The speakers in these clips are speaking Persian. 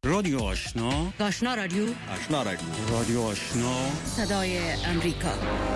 رادیو آشنا، آشنا رادیو، آشنا رادیو، رادیو آشنا، صدای امریکا.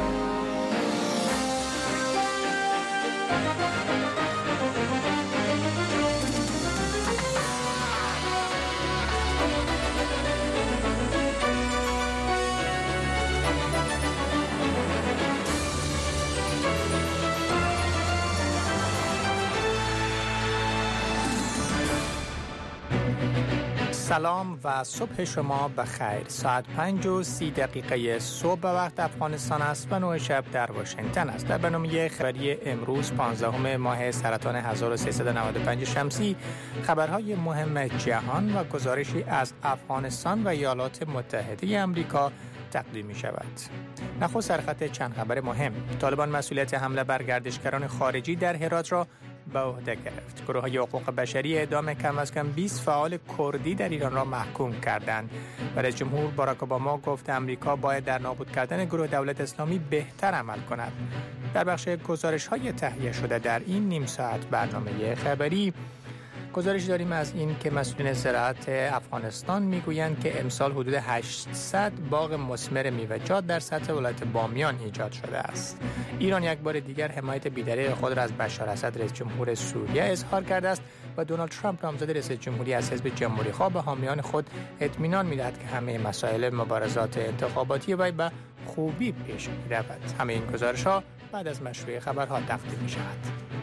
سلام و صبح شما بخیر. ساعت 5:30 صبح به وقت افغانستان است و 9 شب در واشنگتن است. در برنامه خبری امروز 15 ماه سرطان 1395 شمسی خبرهای مهم جهان و گزارشی از افغانستان و ایالات متحده آمریکا تقدیم می شود. نخست سرخط چند خبر مهم. طالبان مسئولیت حمله بر گردشگران خارجی در هرات را به عهده گرفت. گروه‌های حقوق بشری اعدام کم از کم 20 فعال کردی در ایران را محکوم کردند. رئیس جمهور باراک اوباما گفت آمریکا باید در نابود کردن گروه دولت اسلامی بهتر عمل کند. در بخش گزارش‌های تهیه شده در این نیم ساعت برنامه خبری گزارش داریم از این که مسئولین زراعت افغانستان میگویند که امسال حدود 800 باغ مثمر میوه‌جات در سطح ولایت بامیان ایجاد شده است. ایران یک بار دیگر حمایت بی‌دریغ خود را از بشار اسد رئیس جمهور سوریه اظهار کرده است و دونالد ترامپ نامزد ریاست جمهوری از حزب جمهوری‌خواه به حامیان خود اطمینان می‌دهد که همه مسائل مبارزات انتخاباتی وی به خوبی پیش می‌رود. همه این گزارش‌ها بعد از مشروع خبرها تقدیم می‌شود.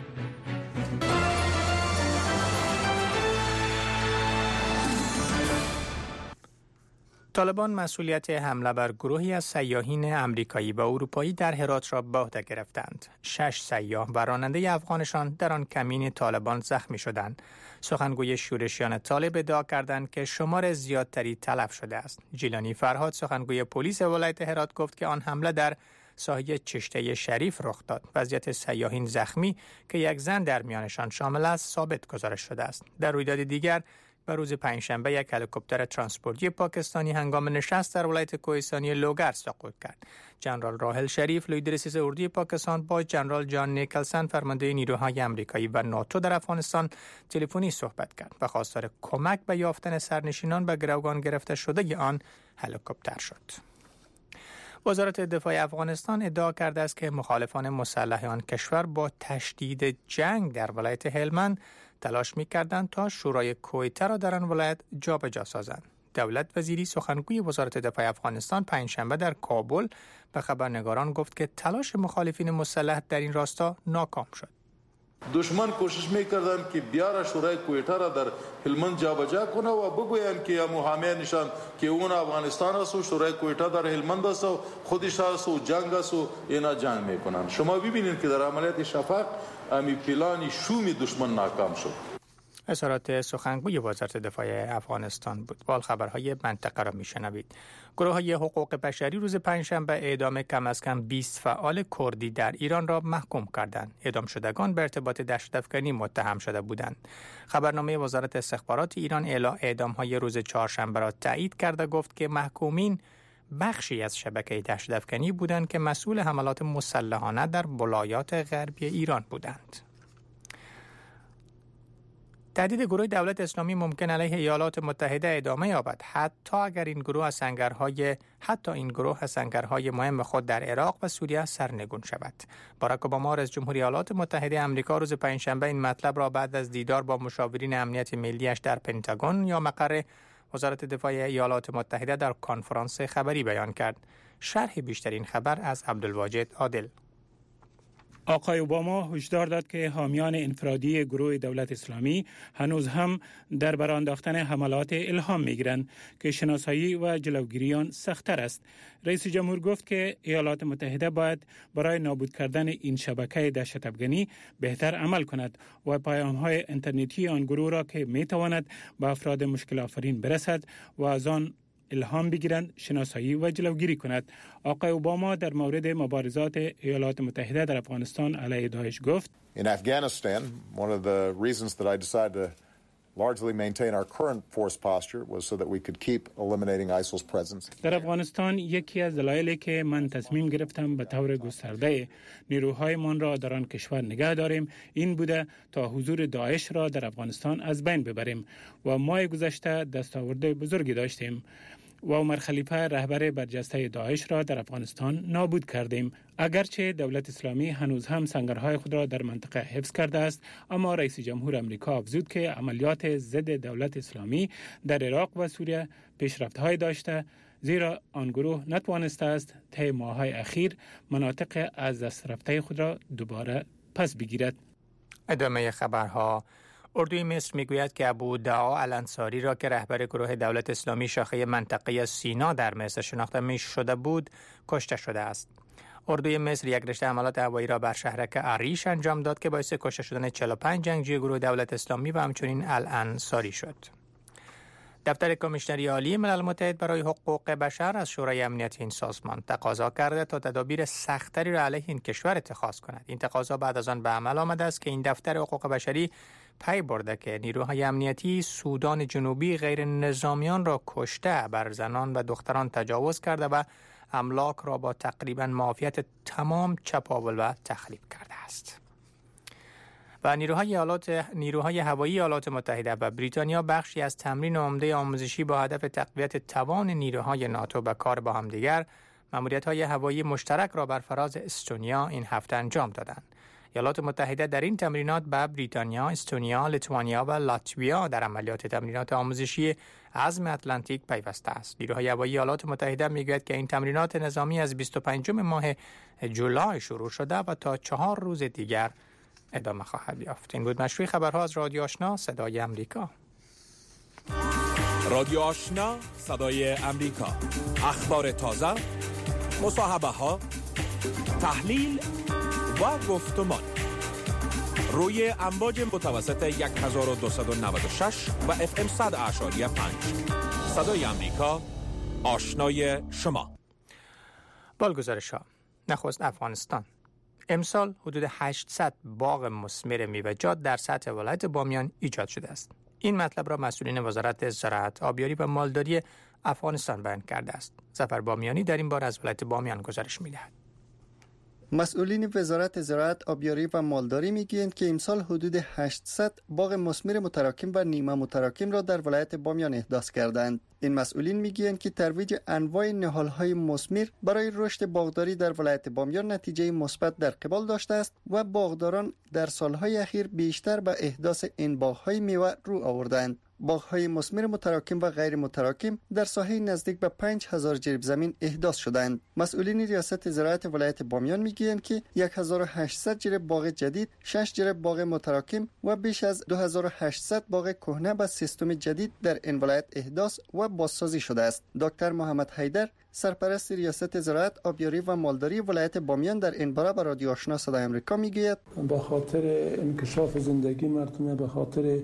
طالبان مسئولیت حمله بر گروهی از سیاحین آمریکایی و اروپایی در هرات را به عهده گرفتند. 6 سیاح و راننده افغانشان در آن کمین طالبان زخمی شدند. سخنگوی شورشیان طالب ادعا کردند که شمار زیادتری تلف شده است. جیلانی فرهاد سخنگوی پلیس ولایت هرات گفت که آن حمله در ساحه چشته شریف رخ داد. وضعیت سیاحین زخمی که یک زن در میانشان شامل است ثابت گزارش شده است. در رویداد دیگر و روز پنجشنبه یک هلیکوپتر ترانسپورتی پاکستانی هنگام نشست در ولایت کوهستانی لوگر سقوط کرد. جنرال راحل شریف لوی رئیس اردوی پاکستان با جنرال جان نیکلسن فرمانده نیروهای آمریکایی و ناتو در افغانستان تلفنی صحبت کرد و خواستار کمک به یافتن سرنشینان به گروگان گرفته شده آن هلیکوپتر شد. وزارت دفاع افغانستان ادعا کرده است که مخالفان مسلح آن کشور با تشدید جنگ در ولایت هلمند تلاش می‌کردند تا شورای کویته را در آن ولایت جابجا سازند. دولت وزیری سخنگوی وزارت دفاع افغانستان پنجشنبه در کابل به خبرنگاران گفت که تلاش مخالفین مسلح در این راستا ناکام شد. دشمن کوشش می‌کردند که بیار شورای کویته را در هلمند جابجا کنه و بگویند که حامیانشان که اون افغانستان است و شورای کویته در هلمند است و خودش است و جنگ است و اینا جنگ میکنند. شما ببینید که در عملیات شفق امی پلان شوم دشمن ناکام شد. اظهارات سخنگوی وزارت دفاع افغانستان بود. بال خبرهای منطقه را میشنوید. گروه‌های حقوق بشری روز پنجشنبه اعدام کم از کم 20 فعال کردی در ایران را محکوم کردند. اعدام شدگان به ارتباط دهشت‌افکنی متهم شده بودند. خبرنامه وزارت استخبارات ایران اعدام‌های روز چهارشنبه را تایید کرده گفت که محکومین بخشی از شبکه دهشت‌افکنی بودند که مسئول حملات مسلحانه در ولایات غربی ایران بودند. تهدید گروه دولت اسلامی ممکن علیه ایالات متحده ادامه یابد حتی اگر این گروه از سنگرهای مهم خود در عراق و سوریه سرنگون شود. باراک اوباما رئیس جمهور ایالات متحده آمریکا روز پنجشنبه این مطلب را بعد از دیدار با مشاورین امنیت ملی‌اش در پنتاگون یا مقر وزارت دفاع ایالات متحده در کنفرانس خبری بیان کرد. شرح بیشتر این خبر از عبدالواجد عادل. آقای اوباما هشدار داد که حامیان انفرادی گروه دولت اسلامی هنوز هم در برانداختن حملات الهام می‌گیرند که شناسایی و جلوگیری آن سخت‌تر است. رئیس جمهور گفت که ایالات متحده باید برای نابود کردن این شبکه دهشت‌افکنی بهتر عمل کند و پیام‌های اینترنتی آن گروه را که می‌تواند به افراد مشکل آفرین برسد و از آن الهام بگیرند شناسایی و جلوگیری کند. آقای اوباما در مورد مبارزات ایالات متحده در افغانستان علیه داعش گفت: In Afghanistan, one of the reasons that I decided to largely maintain our current force posture was so that we could keep eliminating ISIL's presence. در افغانستان یکی از دلایلی که من تصمیم گرفتم به طور گسترده نیروهایمان را در آن کشور نگه داریم این بوده تا حضور داعش را در افغانستان از بین ببریم و ماه گذشته دستاورد بزرگی داشتیم و عمر خلیفه رهبر برجسته داعش را در افغانستان نابود کردیم. اگرچه دولت اسلامی هنوز هم سنگرهای خود را در منطقه حفظ کرده است، اما رئیس جمهور امریکا افزود که عملیات ضد دولت اسلامی در عراق و سوریه پیشرفت‌های داشته، زیرا آن گروه نتوانسته است طی ماه‌های اخیر مناطق از دست رفته خود را دوباره پس بگیرد. ادامه خبرها. اردوی مصر میگوید که ابو دعا الانصاری را که رهبر گروه دولت اسلامی شاخه منطقه سینا در مصر شناخته می شده بود کشته شده است. اردوی مصر یک رشته حملات هوایی را بر شهرک عریش انجام داد که باعث کشته شدن 45 جنگجوی گروه دولت اسلامی و همچنین الانصاری شد. دفتر کمیشنری عالی ملل متحد برای حقوق بشر از شورای امنیت این سازمان تقاضا کرده تا تدابیر سخت‌تری را علیه این کشور اتخاذ کند. این تقاضا بعد از آن به عمل آمده است که این دفتر حقوق بشری پی برده که نیروهای امنیتی سودان جنوبی غیر نظامیان را کشته، بر زنان و دختران تجاوز کرده و املاک را با تقریبا معافیت تمام چپاول و تخریب کرده است. و نیروهای هوایی ایالات متحده و بریتانیا بخشی از تمرین عمده آموزشی با هدف تقویت توان نیروهای ناتو به کار با همدیگر، ماموریت‌های هوایی مشترک را بر فراز استونیا این هفته انجام دادند. ایالات متحده در این تمرینات به بریتانیا، استونیا، لیتوانیا و لاتویا در عملیات تمرینات آموزشی عزم اتلانتیک پیوسته است. نیروهای هوایی ایالات متحده میگوید که این تمرینات نظامی از 25 ماه جولای شروع شده و تا 4 روز دیگر ادامه خواهد یافت. این بود مشروع خبرها از رادیو آشنا صدای امریکا. رادیو آشنا صدای امریکا، اخبار تازه، مصاحبه ها، تحلیل و گفتمان روی امواج متوسط 1296 و FM 100.5 صدای امریکا، آشنای شما. بالگزارش ها. نخست افغانستان. امسال حدود 800 باغ مثمر میوه‌جات در سطح ولایت بامیان ایجاد شده است. این مطلب را مسئولین وزارت زراعت، آبیاری و مالداری افغانستان بیان کرده است. ظفر بامیانی در این باره از ولایت بامیان گزارش می‌دهد. مسئولین وزارت زراعت، آبیاری و مالداری میگویند که امسال حدود 800 باغ مثمر متراکم و نیمه متراکم را در ولایت بامیان احداث کردند. این مسئولین میگویند که ترویج انواع نهال‌های مثمر برای رشد باغداری در ولایت بامیان نتیجه مثبت در قبال داشته است و باغداران در سالهای اخیر بیشتر به احداث این باغ‌های میوه رو آوردند. باغ‌های مثمر متراکم و غیر متراکم در ساحه نزدیک به 5000 جریب زمین احداث شدند. مسئولین ریاست زراعت ولایت بامیان میگویند که 1800 جریب باغ جدید، 6 جریب باغ متراکم و بیش از 2800 باغ کهنه به سیستم جدید در این ولایت احداث و بازسازی شده است. دکتر محمد حیدر، سرپرست ریاست زراعت، آبیاری و مالداری ولایت بامیان در این باره به رادیو آشنا صدای امریکا میگوید به خاطر انکشاف زندگی مردم، به خاطر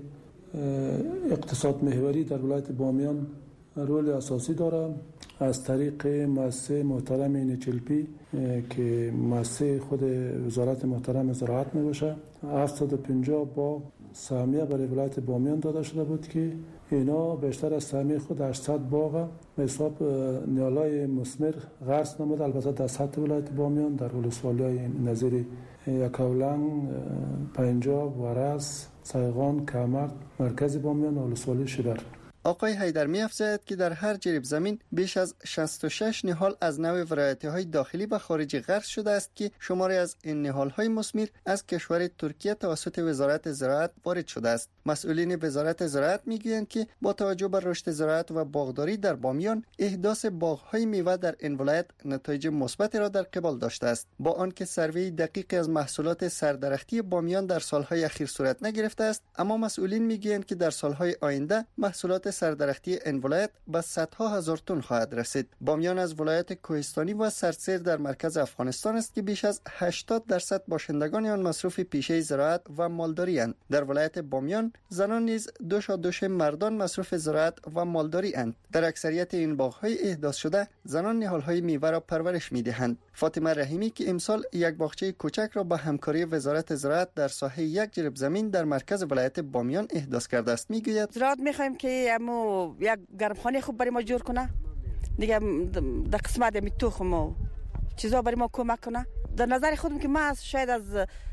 اقتصاد محوری در ولایت بامیان رول اساسی دارد. از طریق مؤسسه محترم نیچلپی که مؤسسه خود وزارت محترم زراعت می باشه، 750 باغ سهمیه برای ولایت بامیان داده شده بود که اینا بیشتر از سهمیه خود 800 باغ به حساب نیالای مثمر غرس نمود. البته در سطح ولایت بامیان در ولسوالی‌های نظیر یکاولنگ، پنجاب، ورس، سایغان، کمرد، مرکز بامیان و ولسوالی شبر. آقای حیدر می‌افزاید که در هر جریب زمین بیش از 66 نهال از نوع ورایتی‌های داخلی و خارجی غرس شده است که شماری از این نهال‌های مثمر از کشور ترکیه توسط وزارت زراعت وارد شده است. مسئولین وزارت زراعت می‌گویند که با توجه به رشد زراعت و باغداری در بامیان، احداث باغ‌های میوه در این ولایت نتایج مثبتی را در قبال داشته است. با آنکه سروی دقیقی از محصولات سردرختی بامیان در سال‌های اخیر صورت نگرفته است، اما مسئولین می‌گویند که در سال‌های آینده محصولات سردرختی این ولایت به صدها هزار تن خواهد رسید. بامیان از ولایت کوهستانی و سردسیر در مرکز افغانستان است که بیش از 80% باشندگان آن مصروف پیشه زراعت و مالداری اند. در ولایت بامیان زنان نیز دوش مردان مصروف زراعت و مالداری اند. در اکثریت این باغ‌های احداث شده زنان نهال‌های میوه را پرورش می‌دهند. فاطمه رحیمی که امسال یک باغچه کوچک را با همکاری وزارت زراعت در ساحه 1 جریب زمین در مرکز ولایت بامیان احداث کرده است میگوید زراعت می‌خوایم که یک گرمخانه خوب برای ما جور کنه، دیگه در قسمت می تخم و چیزا برای ما کمک کنه. در نظر خودم که من شاید از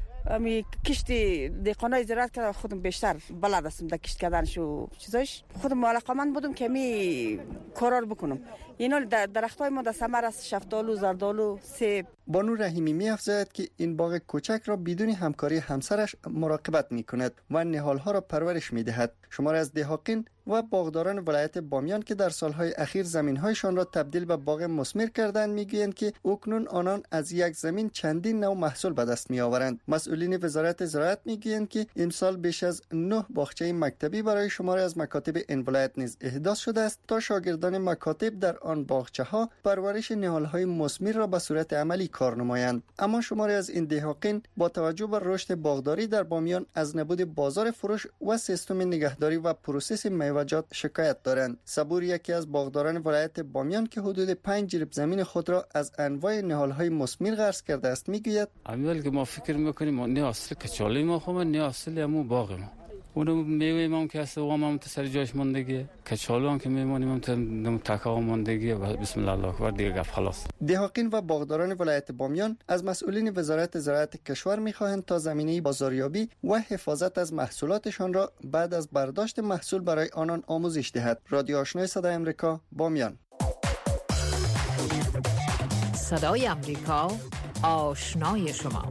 می کشتی دهقانای زراعت که خودم بیشتر بلد هستم در کشت کردنش و چیزاش، خودم علاقه‌مند بودم که می کارا رو بکنم. اینا درختای ما در ثمر است، شفتالو، زردالو، سیب. بانو رحیمی می‌افزاید که این باغ کوچک را بدون همکاری همسرش مراقبت می‌کند و نهال‌ها را پرورش می‌دهد. شماری از دهقان و باغداران ولایت بامیان که در سالهای اخیر زمین‌هایشان را تبدیل به باغ مثمر کردند می‌گویند که اکنون آنان از یک زمین چندین نوع محصول به دست می‌آورند. مسئولین وزارت زراعت می‌گویند که امسال بیش از 9 باغچه مکتبی برای شماری از مکاتب این ولایت نیز احداث شده است تا شاگردان مکاتب در آن باغچه‌ها پرورش نهال‌های مثمر را به صورت عملی کار نمایند. اما شماری از این دهقان با توجه به رشد باغداری در بامیان از نبود بازار فروش و سیستم نگهداری و پروسس میوه‌جات شکایت دارند. صبور یکی از باغداران ولایت بامیان که حدود 5 جریب زمین خود را از انواع نهال‌های مثمر قرض کرده است میگوید اول که ما فکر می‌کنیم نه اصل کچالی ما خو نه اصل همو باغ ما اونم میوه ما که است و ما سر جاش موندگی کچالو هم که میمونیم هم تکا موندگی و بسم الله الله اکبر دیگه گپ خلاص. دهقان و باغداران ولایت بامیان از مسئولین وزارت زراعت کشور می‌خواهند تا زمینه بازاریابی و حفاظت از محصولاتشان را بعد از برداشت محصول برای آنان آموزش دهد. رادیو آشنای صدای آمریکا بامیان. صدای آمریکا آشنای شما.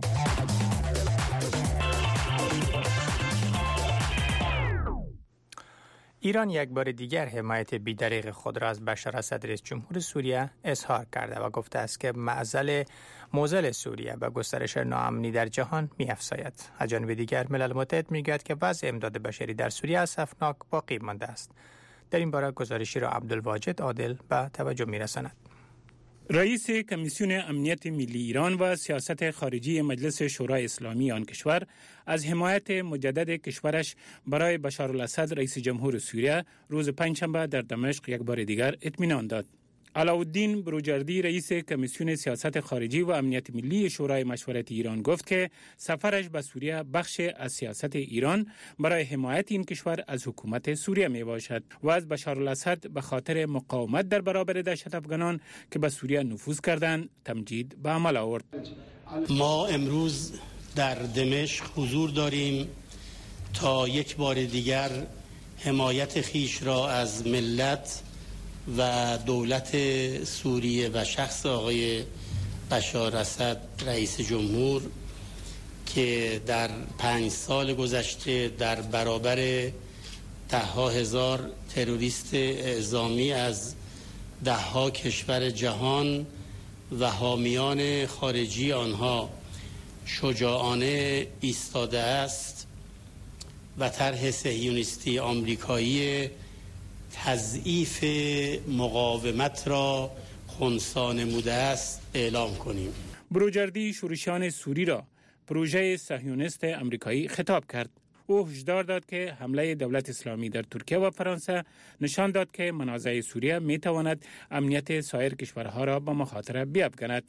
ایران یک بار دیگر حمایت بی‌دریغ خود را از بشار اسد رئیس جمهور سوریه اظهار کرده و گفته است که معضل سوریه به گسترش ناامنی در جهان می‌افزاید. از جانب دیگر ملل متحد می‌گوید که وضع امداد بشری در سوریه اسفناک باقی مانده است. در این باره گزارشی را عبدالواجد عادل به توجه می‌رساند. رئیس کمیسیون امنیت ملی ایران و سیاست خارجی مجلس شورای اسلامی آن کشور از حمایت مجدد کشورش برای بشار الاسد رئیس جمهور سوریه روز پنجشنبه در دمشق یک بار دیگر اطمینان داد. علاءالدین بروجردی رئیس کمیسیون سیاست خارجی و امنیت ملی شورای مشورتی ایران گفت که سفرش به سوریه بخش از سیاست ایران برای حمایت این کشور از حکومت سوریه می باشد و از بشار الاسد به خاطر مقاومت در برابر دهشت افغانان که به سوریه نفوذ کردند تمجید به عمل آورد. ما امروز در دمشق حضور داریم تا یک بار دیگر حمایت خیش را از ملت و دولت سوریه و شخص آقای بشار اسد رئیس جمهور که در 5 سال گذشته در برابر 10,000 تروریست اعزامی از 10 کشور جهان و حامیان خارجی آنها شجاعانه ایستاده است و طرح صهیونیستی آمریکایی تضعیف مقاومت را خنثی نموده است اعلام کنیم. بروجردی شورشیان سوری را پروژه صهیونیست آمریکایی خطاب کرد. او هشدار داد که حمله دولت اسلامی در ترکیه و فرانسه نشان داد که منازعه سوریه می تواند امنیت سایر کشورها را به مخاطره بیفکند.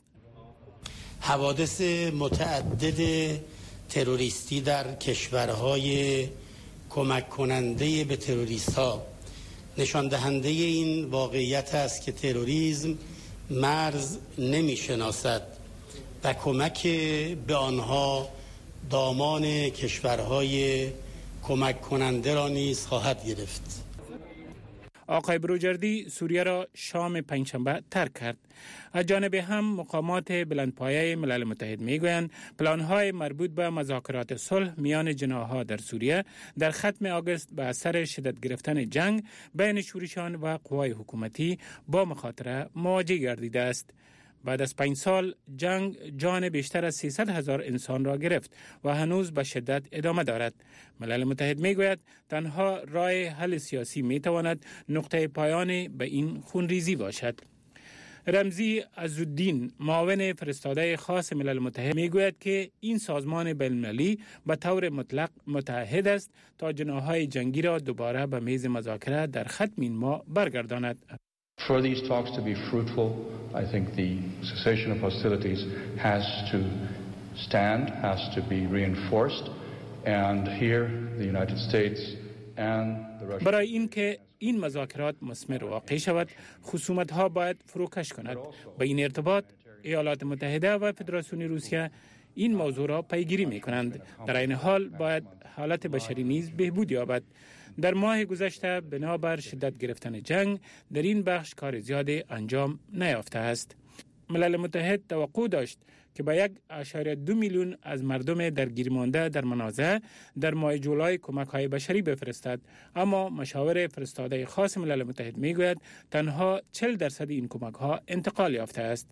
حوادث متعدد تروریستی در کشورهای کمک کننده به تروریست‌ها نشان دهنده این واقعیت است که تروریسم مرز نمی شناسد و کمک به آنها دامان کشورهای کمک کننده را نیز خواهد گرفت. آقای بروجردی سوریه را شام پنجشنبه ترک کرد. از جانب هم مقامات بلندپایه ملل متحد میگویند پلان‌های مربوط به مذاکرات صلح میان جناح‌ها در سوریه در ختم آگوست به اثر شدت گرفتن جنگ بین شورشیان و قوای حکومتی با مخاطره مواجه گردیده است. بعد از 5 سال جنگ جان بیشتر از 300,000 انسان را گرفت و هنوز به شدت ادامه دارد. ملل متحد میگوید تنها راه حل سیاسی میتواند نقطه پایان به این خونریزی باشد. رمزی عزالدین معاون فرستاده خاص ملل متحد میگوید که این سازمان بین‌المللی به طور مطلق متحد است تا جناح‌های جنگی را دوباره به میز مذاکره در ختم این ماه برگرداند. For these talks to be fruitful, I think the cessation of hostilities has to stand, has to be reinforced, and here the United States and the Russian... برای اینکه این مذاکرات مثمر واقع شود، خصومت‌ها باید فروکش کند. با این ارتباط، ایالات متحده و فدراسیون روسیه این موضوع را پیگیری می‌کنند. در این حال باید حالت بشری نیز بهبود یابد. در ماه گذشته بنابر شدت گرفتن جنگ در این بخش کار زیادی انجام نیافته است. ملل متحد توقع داشت که به 1.2 میلیون از مردم درگیر مانده در منازع در ماه جولای کمک‌های بشری بفرستد، اما مشاور فرستاده خاص ملل متحد میگوید تنها 40% این کمک‌ها انتقال یافته است.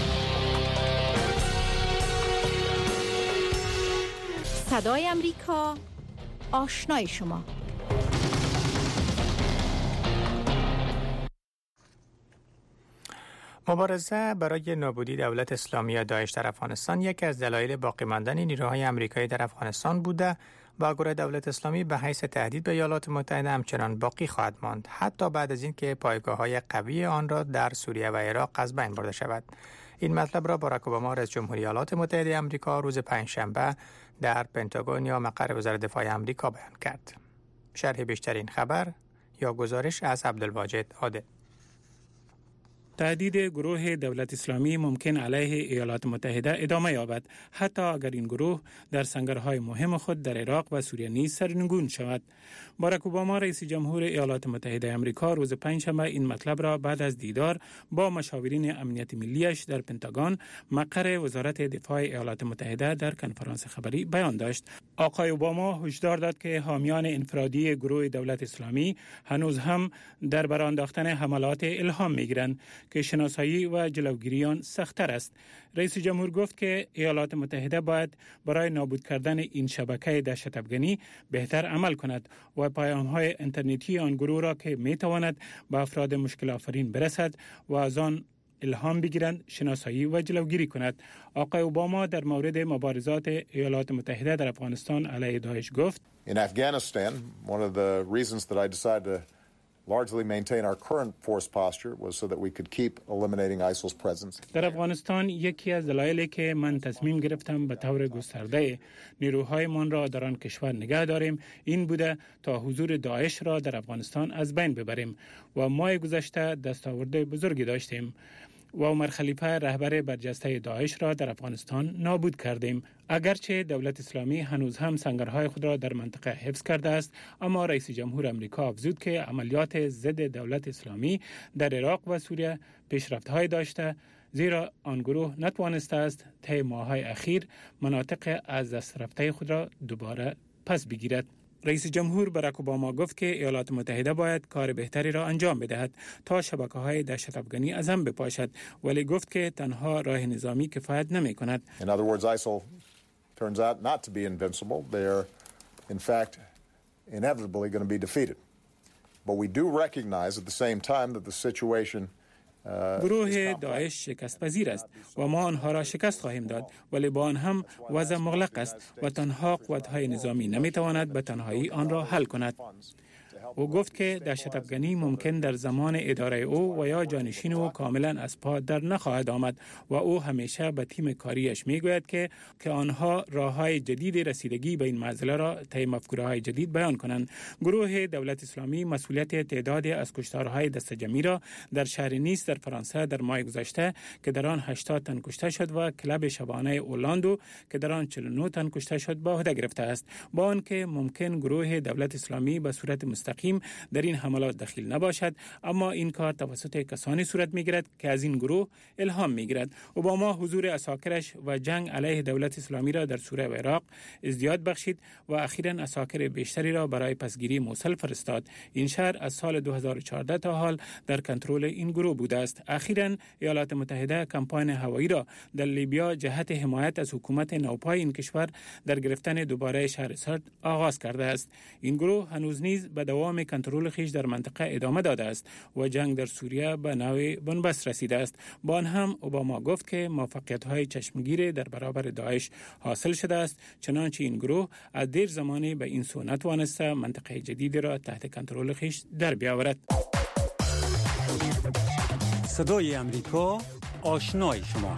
صدای امریکا، آشنای شما. مبارزه برای نابودی دولت اسلامی داعش در افغانستان یکی از دلایل باقی ماندن نیروهای آمریکایی در افغانستان بوده و گروه دولت اسلامی به حیث تهدید به ایالات متحده همچنان باقی خواهد ماند، حتی بعد از اینکه پایگاه‌های قوی آن را در سوریه و عراق از بین برده شود. این مطلب را باراک اوباما رئیس جمهوری ایالات متحده آمریکا روز پنجشنبه در پنتاگون یا مقر وزارت دفاع آمریکا بیان کرد. شرح بیشتر این خبر یا گزارش از عبدالواجد عادل. تهدید گروه دولت اسلامی ممکن علیه ایالات متحده ادامه یابد، حتی اگر این گروه در سنگرهای مهم خود در عراق و سوریه نیز سرنگون شود. باراک اوباما رئیس جمهور ایالات متحده آمریکا روز پنجشنبه این مطلب را بعد از دیدار با مشاورین امنیت ملیش در پنتاگون مقر وزارت دفاع ایالات متحده در کنفرانس خبری بیان داشت. آقای اوباما هشدار داد که حامیان انفرادی گروه دولت اسلامی هنوز هم در برانداختن حملات الهام می‌گیرند که شناسایی و جلوگیری آن سخت‌تر است. رئیس جمهور گفت که ایالات متحده باید برای نابود کردن این شبکه دهشت‌افغانی بهتر عمل کند و پیام‌های اینترنتی آن گروه را که می‌تواند به افراد مشکل آفرین برسد و از آن الهام بگیرند شناسایی و جلوگیری کند. آقای اوباما در مورد مبارزات ایالات متحده در افغانستان علیه داعش گفت: In Afghanistan, one of the reasons that I decided to largely maintain our current force posture was so that we could keep eliminating ISIL's presence. در افغانستان یکی از دلایلی که من تصمیم گرفتم به طور گسترده نیروهایمان را در آن کشور نگه داریم این بوده تا حضور داعش را در افغانستان از بین ببریم و ماه گذشته دستاورد بزرگی داشتیم و عمر خلیفه رهبر برجسته داعش را در افغانستان نابود کردیم. اگرچه دولت اسلامی هنوز هم سنگرهای خود را در منطقه حفظ کرده است، اما رئیس جمهور آمریکا افزود که عملیات ضد دولت اسلامی در عراق و سوریه پیشرفت‌های داشته، زیرا آن گروه نتوانسته است طی ماه‌های اخیر مناطق از دست رفته خود را دوباره پس بگیرد. رئیس جمهور باراک اوباما گفت که ایالات متحده باید کار بهتری را انجام بدهد تا شبکه‌های دهشت افغانی از هم بپاشد، ولی گفت که تنها راه نظامی کفایت نمی‌کند. In other words, ISIL turns out not to be invincible. They are in fact inevitably going to be defeated. But we do recognize at the same time that the situation گروه داعش شکست پذیر است و ما آنها را شکست خواهیم داد، ولی با آن هم وضع مغلق است و تنها قوت‌های نظامی نمی‌تواند به تنهایی آن را حل کند. او گفت که دهشت افغانی ممکن در زمان اداره او و یا جانشین او کاملا از پا در نخواهد آمد و او همیشه به تیم کاریش میگوید که آنها راه‌های جدید رسیدگی به این معضله را طی مفکوره‌های جدید بیان کنند. گروه دولت اسلامی مسئولیت تعدادی از کشتارهای دست جمعی را در شهر نیس در فرانسه در ماه گذشته که در آن 80 تن کشته شد و کلب شبانه اورلاندو که در آن 49 تن کشته شد به عهده گرفته است، با آنکه ممکن گروه دولت اسلامی به صورت مستقیم مستقیم در این حملات دخیل نباشد، اما این کار توسط کسانی صورت می‌گیرد که از این گروه الهام می‌گیرد. اوباما حضور عساکرش و جنگ علیه دولت اسلامی را در سوریه و عراق ازدیاد بخشید و اخیراً عساکر بیشتری را برای پسگیری موصل فرستاد. این شهر از سال 2014 تا حال در کنترل این گروه بوده است. اخیراً ایالات متحده کمپاین هوایی را در لیبیا جهت حمایت از حکومت نوپای این کشور در گرفتن دوباره شهر سرد آغاز کرده است. این گروه هنوز نیز به دوام کنترل خویش در منطقه ادامه داده است و جنگ در سوریه به نوع بنبست رسیده است. با آن هم اوباما گفت که موفقیت‌های چشمگیر در برابر داعش حاصل شده است، چنانچه این گروه از دیر زمانی به این سو نتوانسته منطقه جدیدی را تحت کنترل خویش در بیاورد. صدای امریکا، آشنای شما.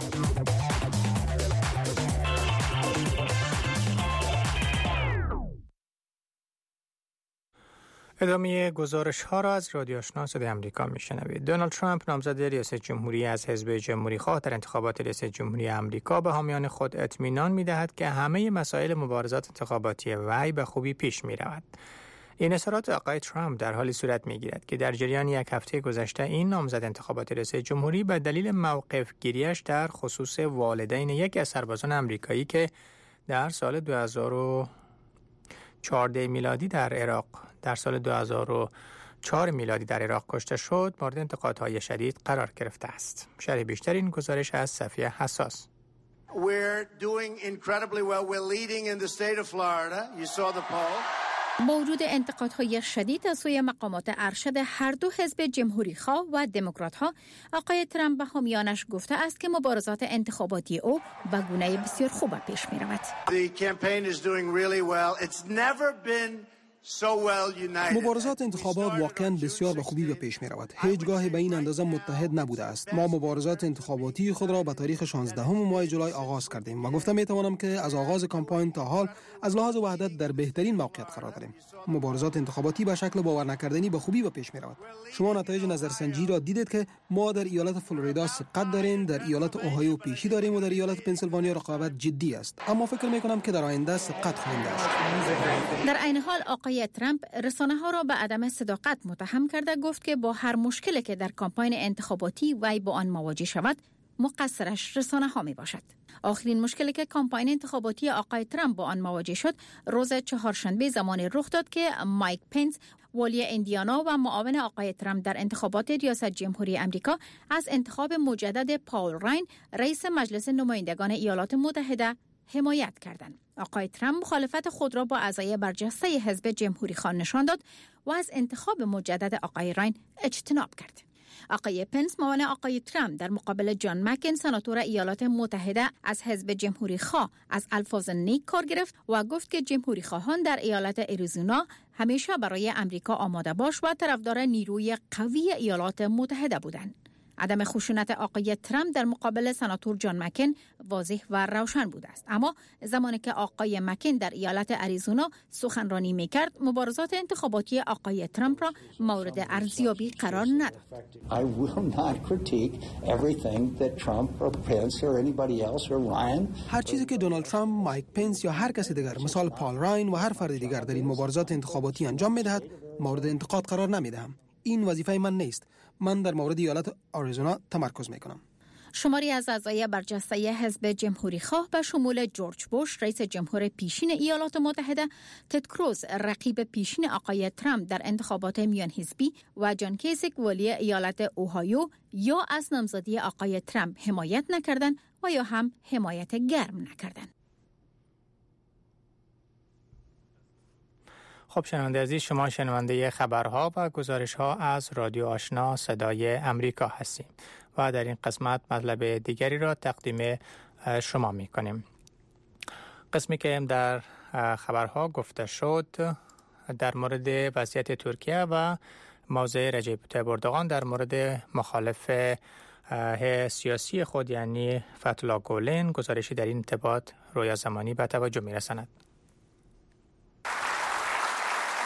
ادامه گزارش ها را از رادیو آشنا صدای آمریکا میشنوید. دونالد ترامپ نامزد ریاست جمهوری از حزب جمهوری خواه در انتخابات ریاست جمهوری آمریکا به حامیان خود اطمینان می‌دهد که همه مسائل مبارزات انتخاباتی وی به خوبی پیش می‌رود. این اظهارات آقای ترامپ در حالی صورت می‌گیرد که در جریان یک هفته گذشته این نامزد انتخابات ریاست جمهوری به دلیل موقف گیریش در خصوص والدین یک از سربازان آمریکایی که در سال 2014 میلادی در سال 2004 میلادی در عراق کشته شد مورد انتقادهای شدید قرار گرفته است. شرح بیشتر این گزارش از صفیه حساس. We're doing incredibly well. We're leading in the state of Florida. You saw the poll. با وجود انتقادهای شدید از سوی مقامات ارشد هر دو حزب جمهوری خواه و دموکرات ها، آقای ترامپ به حامیانش گفته است که مبارزات انتخاباتی او به گونه بسیار خوب پیش می رود. The campaign is doing really well. It's never been مبارزات انتخابات واقعا بسیار به خوبی به پیش می رود. هیچگاه به این اندازه متحد نبوده است. ما مبارزات انتخاباتی خود را به تاریخ 16 ماه جولای آغاز کردیم و گفته می توانم که از آغاز کمپاین تا حال از لحاظ وحدت در بهترین موقعیت قرار داریم. مبارزات انتخاباتی به شکل باور نکردنی به خوبی به پیش می رود. شما نتایج نظرسنجی را دیدید که ما در ایالت فلوریدا سبقت داریم، در ایالت اوهایو پیشی داریم و در ایالت پنسیلوانیا رقابت جدی است. اما فکر می کنم که در آینده سبقت خواهیم داشت. در عین حال آقای ترامپ رسانه‌ها را به عدم صداقت متهم کرده گفت که با هر مشکلی که در کمپاین انتخاباتی وی با آن مواجه شود مقصرش رسانه‌ها می باشد. آخرین مشکلی که کمپاین انتخاباتی آقای ترامپ با آن مواجه شد روز چهارشنبه زمانی رخ داد که مایک پنس والی ایندیانا و معاون آقای ترامپ در انتخابات ریاست جمهوری آمریکا از انتخاب مجدد پاول راین رئیس مجلس نمایندگان ایالات متحده حمایت کردند. آقای ترامپ مخالفت خود را با اعضای برجسته حزب جمهوری خواه نشان داد و از انتخاب مجدد آقای راین اجتناب کرد. آقای پنس معاون آقای ترامپ در مقابل جان مکین سناتور ایالات متحده از حزب جمهوری خواه از الفاظ نیک کار گرفت و گفت که جمهوری خواهان در ایالت اریزونا همیشه برای امریکا آماده باش و طرفدار نیروی قوی ایالات متحده بودند. عدم خشونت آقای ترامپ در مقابل سناتور جان مکین واضح و روشن بوده است، اما زمانی که آقای مکین در ایالت اریزونا سخنرانی می‌کرد مبارزات انتخاباتی آقای ترامپ را مورد ارزیابی قرار نداد. هر چیزی که دونالد ترامپ، مایک پنس یا هر کسی دیگر مثال پال راین و هر فرد دیگر در این مبارزات انتخاباتی انجام می‌دهد مورد انتقاد قرار نمی‌دهم. این وظیفه من نیست. من در مورد ایالت آریزونا تمرکز میکنم. شماری از اعضای برجسته حزب جمهوری خواه به شمول جورج بوش رئیس جمهور پیشین ایالات متحده، تد کروز رقیب پیشین آقای ترامپ در انتخابات میان حزبی و جان کیسیک والی ایالت اوهایو یا از نامزدی آقای ترامپ حمایت نکردند و یا هم حمایت گرم نکردند. خب شنونده عزیز، شما شنونده خبرها و گزارش‌ها از رادیو آشنا صدای امریکا هستیم و در این قسمت مطلب دیگری را تقدیم شما می‌کنیم. قسمی که در خبرها گفته شد در مورد وضعیت ترکیه و موضع رجب طیب اردوغان در مورد مخالف سیاسی خود یعنی فتح‌الله گولن، گزارشی در این ارتباط رویا زمانی به توجه می‌رساند.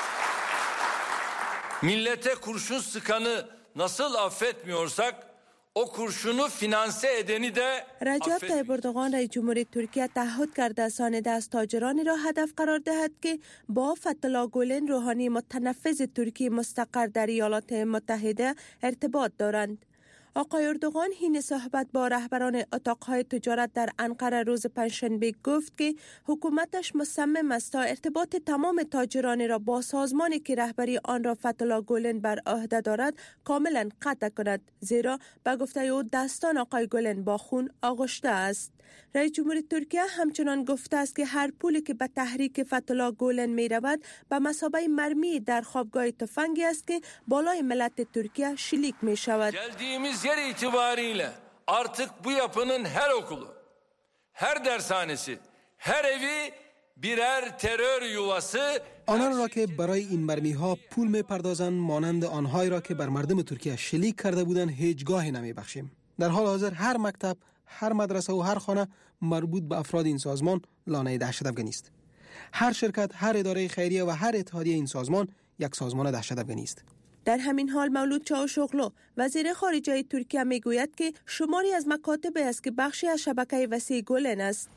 Millete kurşun sıkanı nasıl affetmiyorsak o kurşunu finanse edeni de رجب طیب اردوغان رئیس جمهوری ترکیه تعهد کرده سانده از تاجرانی را هدف قرار دهد که با فتح‌الله گولن روحانی متنفذ ترکی مستقر در ایالات متحده ارتباط دارند. آقای اردوغان حین صحبت با رهبران اتاقهای تجارت در انقره روز پنجشنبه گفت که حکومتش مصمم است تا ارتباط تمام تاجران را با سازمانی که رهبری آن را فتح‌الله گولن بر عهده دارد کاملا قطع کند، زیرا به گفته او دستان آقای گولن با خون آغشته است. رئیس جمهوری ترکیه همچنان گفته است که هر پولی که به تحریک فتح‌الله گولن می رود به مثابه مرمی در خوابگاه تفنگی است که بالای ملت ترکیه شلیک می شود. Geldiğimiz yer itibariyle artık bu yapının her okulu, her dershanesi, her evi birer terör yuvası. آنان را که برای این مرمی ها پول می پردازند مانند آنهایی را که بر مردم ترکیه شلیک کرده بودند هیچگاهی نمی بخشیم. در حال حاضر هر مکتب، هر مدرسه و هر خانه مربوط به افراد این سازمان لانه دهشت افغانی است. هر شرکت، هر اداره خیریه و هر اتحادیه این سازمان یک سازمان دهشت افغانی است. در همین حال مولود چاوشوغلو وزیر خارجه ترکیه میگوید که شماری از مکاتب است که بخشی از شبکه وسیع گولن است.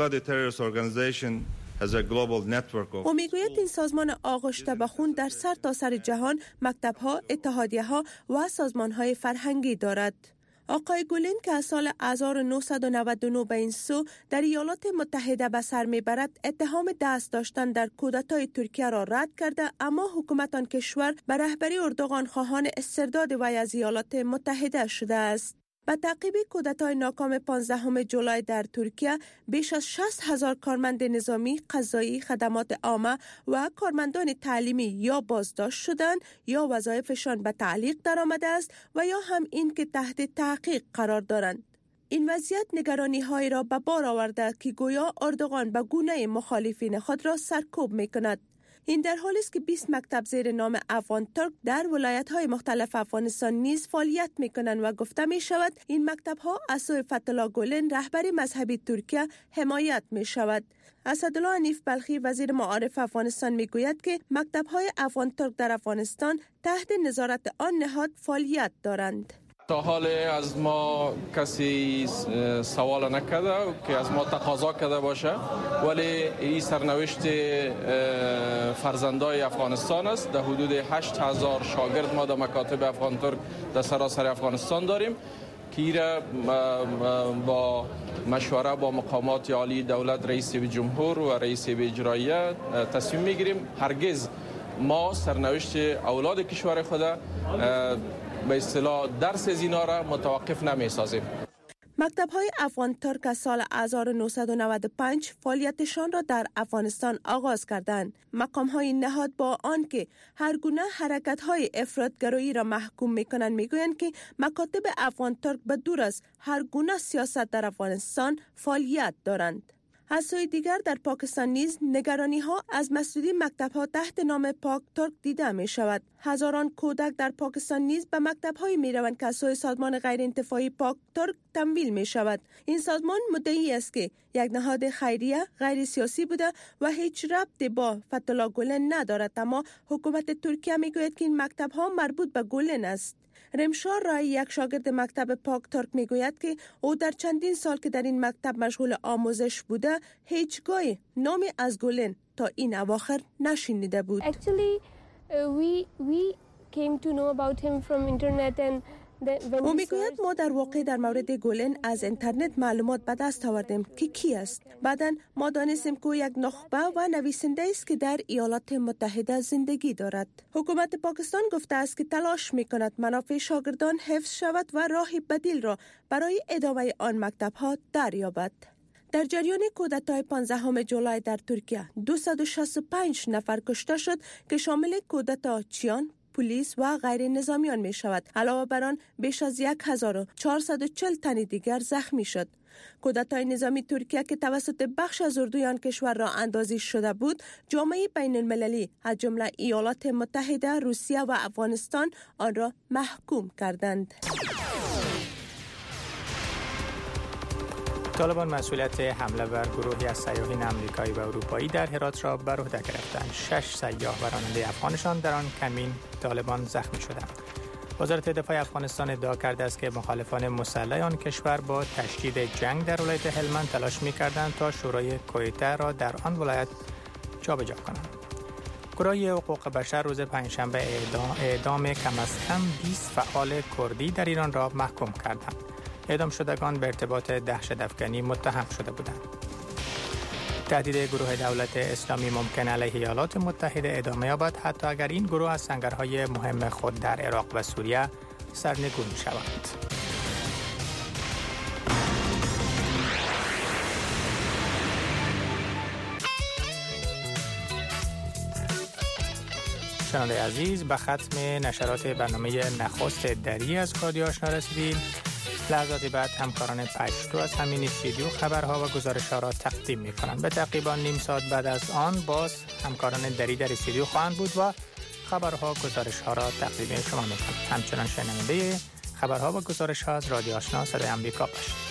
او میگوید این سازمان آغشته به خون در سرتاسر جهان مکتب‌ها، اتحادیه‌ها و سازمان‌های فرهنگی دارد. آقای گولن که از سال 1999 به این سو در ایالات متحده به سر میبرد اتهام دست داشتن در کودتای ترکیه را رد کرده، اما حکومت آن کشور به رهبری اردوغان خواهان استرداد وی از ایالات متحده شده است. به تعقیب کودتای ناکام 15 جولای در ترکیه بیش از 60,000 کارمند نظامی، قضایی، خدمات عامه و کارمندان تعلیمی یا بازداشت شدند یا وظایفشان به تعلیق درآمده است و یا هم این که تحت تحقیق قرار دارند. این وضعیت نگرانی‌هایی را به بار آورده که گویا اردوغان به گونه مخالفین خود را سرکوب می‌کند. این در حالی است که 20 مکتب زیر نام افغان ترک در ولایت‌های مختلف افغانستان نیز فعالیت می‌کنند و گفته می‌شود این مکتب‌ها از سوی فتح‌الله گولن رهبر مذهبی ترکیه حمایت می‌شود. اسدالله حنیف بلخی وزیر معارف افغانستان می‌گوید که مکتب‌های افغان ترک در افغانستان تحت نظارت آن نهاد فعالیت دارند. تا حال از ما کسی سوال نکرده که از ما تقاضا کرده باشه، ولی این سرنوشت فرزندای افغانستان است. در حدود 8,000 شاگرد ما در مکاتب افغان ترک در سراسر افغانستان داریم که ایره با مشوره با مقامات عالی دولت، رئیس جمهور و رئیس اجراییه تصمیم میگیریم هرگز ما سرنوشت اولاد کشور خود به اصطلاح درس از اینا را متوقف نمی‌سازیم. مکتب‌های افغان ترک از سال 1995 فعالیتشان را در افغانستان آغاز کردند. مقام‌های نهاد با آن که هر گونه حرکت‌های افراط‌گرایی را محکوم می‌کنند می‌گویند که مکاتب افغان ترک به دور از هر گونه سیاست در افغانستان فعالیت دارند. از سوی دیگر در پاکستان نیز نگرانی‌ها از مسدودی مکتب‌ها تحت نام پاک ترک دیده می‌شود. هزاران کودک در پاکستان نیز به مکتب‌هایی می‌روند که از سوی سازمان غیر انتفاعی پاک ترک تمویل می‌شود. این سازمان مدعی است که یک نهاد خیریه غیر سیاسی بوده و هیچ ربطی با فتح‌الله گولن ندارد، اما حکومت ترکیه می‌گوید که این مکتب‌ها مربوط به گولن است. رمشار رای یک شاگرد مکتب پاک ترک میگوید که او در چندین سال که در این مکتب مشغول آموزش بوده هیچگاه نامی از گولن تا این اواخر نشنیده بود. Actually, we came to know about him from internet and او میگوید ما در واقع در مورد گولن از اینترنت معلومات به دست آوردیم که کی است. بعداً ما دانستیم که یک نخبه و نویسنده است که در ایالات متحده زندگی دارد. حکومت پاکستان گفته است که تلاش میکند منافع شاگردان حفظ شود و راه بدیل را برای ادامه آن مکتب‌ها دریابد. در جریان کودتای 15 جولای در ترکیه 265 نفر کشته شد که شامل کودتاچیان، پلیس و غیر نظامیان می شود. علاوه بر آن بیش از 1440 تن دیگر زخمی شد. کودتای نظامی ترکیه که توسط بخش از اردویان کشور را اندازی شده بود، جامعه بین المللی از جمله ایالات متحده، روسیه و افغانستان آن را محکوم کردند. طالبان مسئولیت حمله بر گروهی از سیاحین آمریکایی و اروپایی در هرات را بر عهده گرفتند. 6 سیاح و راننده افغانشان در آن کمین طالبان زخمی شدند. وزارت دفاع افغانستان ادعا کرده است که مخالفان مسلح آن کشور با تشدید جنگ در ولایت هلمند تلاش می‌کردند تا شورای کویته را در آن ولایت جابجا کنند. گروه حقوق بشر روز پنجشنبه اعدام کم از کم 20 فعال کردی در ایران را محکوم کردند. اعدام شدگان به ارتباط دهشت‌افکنی متهم شده بودند. تهدید گروه دولت اسلامی ممکن علیه ایالات متحده ادامه یابد حتی اگر این گروه از سنگرهای مهم خود در عراق و سوریه سرنگون شوند. شنونده عزیز، به ختم نشرات برنامه نخست دری از رادیو آشنا رسیدیم. لحظاتی بعد همکاران پشتو از همین استودیو خبرها و گزارش‌ها را تقدیم می‌کنند. به تقریبا نیم ساعت بعد از آن باز همکاران دری در استودیو خواهند بود و خبرها و گزارش‌ها را تقدیم شما می‌کنند. همچنان شنونده خبرها و گزارش‌ها از رادیو آشنا صدای آمریکا باشید.